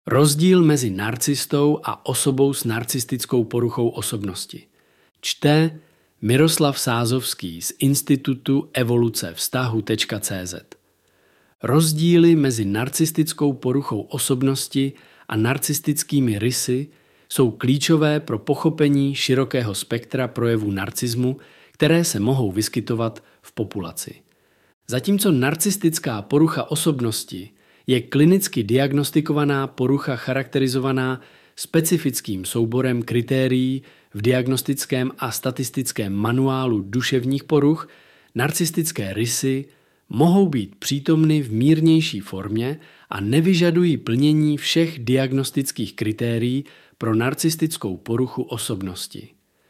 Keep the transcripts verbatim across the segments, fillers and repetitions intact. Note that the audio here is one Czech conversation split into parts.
Rozdíl mezi narcistou a osobou s narcistickou poruchou osobnosti. Čte Miroslav Sázovský z Institutu evoluce vztahu tečka cé zet. Rozdíly mezi narcistickou poruchou osobnosti a narcistickými rysy jsou klíčové pro pochopení širokého spektra projevů narcismu, které se mohou vyskytovat v populaci. Zatímco narcistická porucha osobnosti je klinicky diagnostikovaná porucha charakterizovaná specifickým souborem kritérií v diagnostickém a statistickém manuálu duševních poruch, narcistické rysy mohou být přítomny v mírnější formě a nevyžadují plnění všech diagnostických kritérií pro narcistickou poruchu osobnosti.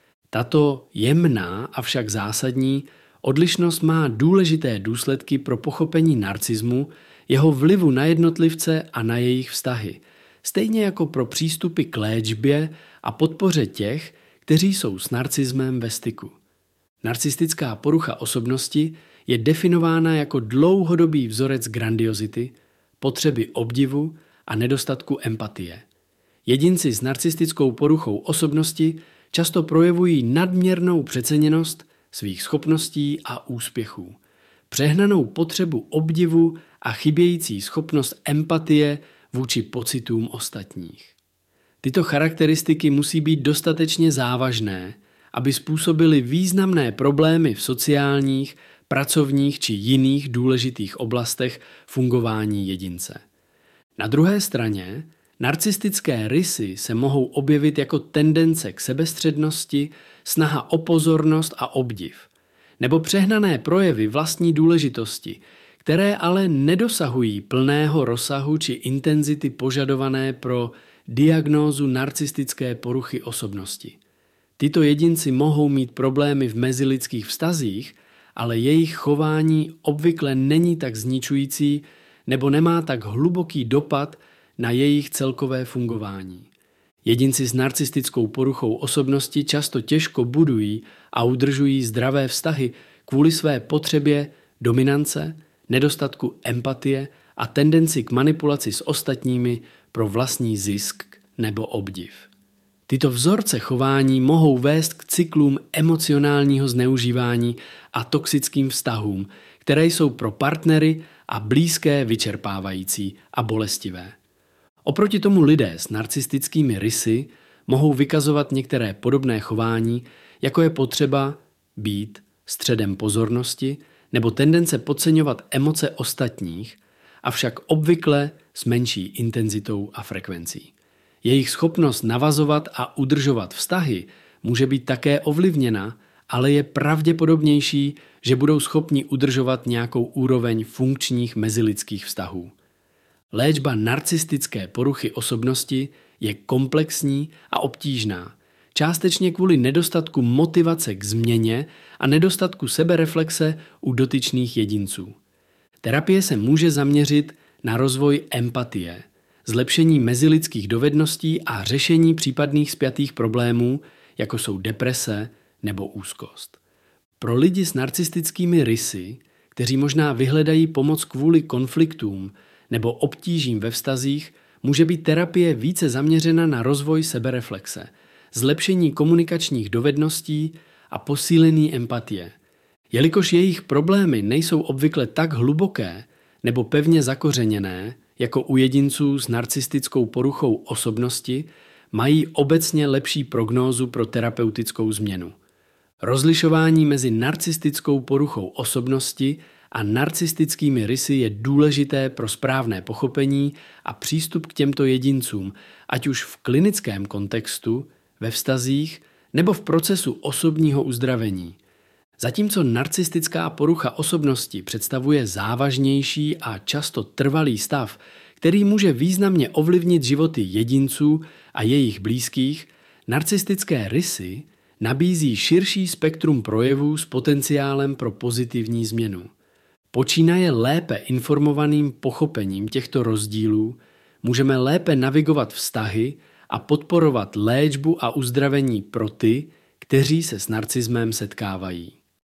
Tato jemná, avšak zásadní, odlišnost má důležité důsledky pro pochopení narcismu, jeho vlivu na jednotlivce a na jejich vztahy, stejně jako pro přístupy k léčbě a podpoře těch, kteří jsou s narcismem ve styku. Narcistická porucha osobnosti je definována jako dlouhodobý vzorec grandiozity, potřeby obdivu a nedostatku empatie. Jedinci s narcistickou poruchou osobnosti často projevují nadměrnou přeceněnost svých schopností a úspěchů, přehnanou potřebu obdivu a chybějící schopnost empatie vůči pocitům ostatních. Tyto charakteristiky musí být dostatečně závažné, aby způsobily významné problémy v sociálních, pracovních či jiných důležitých oblastech fungování jedince. Na druhé straně, narcistické rysy se mohou objevit jako tendence k sebestřednosti, snaha o pozornost a obdiv, nebo přehnané projevy vlastní důležitosti, které ale nedosahují plného rozsahu či intenzity požadované pro diagnózu narcistické poruchy osobnosti. Tyto jedinci mohou mít problémy v mezilidských vztazích, ale jejich chování obvykle není tak zničující nebo nemá tak hluboký dopad na jejich celkové fungování. Jedinci s narcistickou poruchou osobnosti často těžko budují a udržují zdravé vztahy kvůli své potřebě dominance, nedostatku empatie a tendenci k manipulaci s ostatními pro vlastní zisk nebo obdiv. Tyto vzorce chování mohou vést k cyklům emocionálního zneužívání a toxickým vztahům, které jsou pro partnery a blízké vyčerpávající a bolestivé. Oproti tomu lidé s narcistickými rysy mohou vykazovat některé podobné chování, jako je potřeba být středem pozornosti nebo tendence podceňovat emoce ostatních, avšak obvykle s menší intenzitou a frekvencí. Jejich schopnost navazovat a udržovat vztahy může být také ovlivněna, ale je pravděpodobnější, že budou schopni udržovat nějakou úroveň funkčních mezilidských vztahů. Léčba narcistické poruchy osobnosti je komplexní a obtížná, částečně kvůli nedostatku motivace k změně a nedostatku sebereflexe u dotyčných jedinců. Terapie se může zaměřit na rozvoj empatie, zlepšení mezilidských dovedností a řešení případných spjatých problémů, jako jsou deprese nebo úzkost. Pro lidi s narcistickými rysy, kteří možná vyhledají pomoc kvůli konfliktům nebo obtížím ve vztazích, může být terapie více zaměřena na rozvoj sebereflexe, zlepšení komunikačních dovedností a posílení empatie. Jelikož jejich problémy nejsou obvykle tak hluboké nebo pevně zakořeněné, jako u jedinců s narcistickou poruchou osobnosti, mají obecně lepší prognózu pro terapeutickou změnu. Rozlišování mezi narcistickou poruchou osobnosti a narcistickými rysy je důležité pro správné pochopení a přístup k těmto jedincům, ať už v klinickém kontextu, ve vztazích nebo v procesu osobního uzdravení. Zatímco narcistická porucha osobnosti představuje závažnější a často trvalý stav, který může významně ovlivnit životy jedinců a jejich blízkých, narcistické rysy nabízí širší spektrum projevů s potenciálem pro pozitivní změnu. Počínaje lépe informovaným pochopením těchto rozdílů můžeme lépe navigovat vztahy a podporovat léčbu a uzdravení pro ty, kteří se s narcismem setkávají.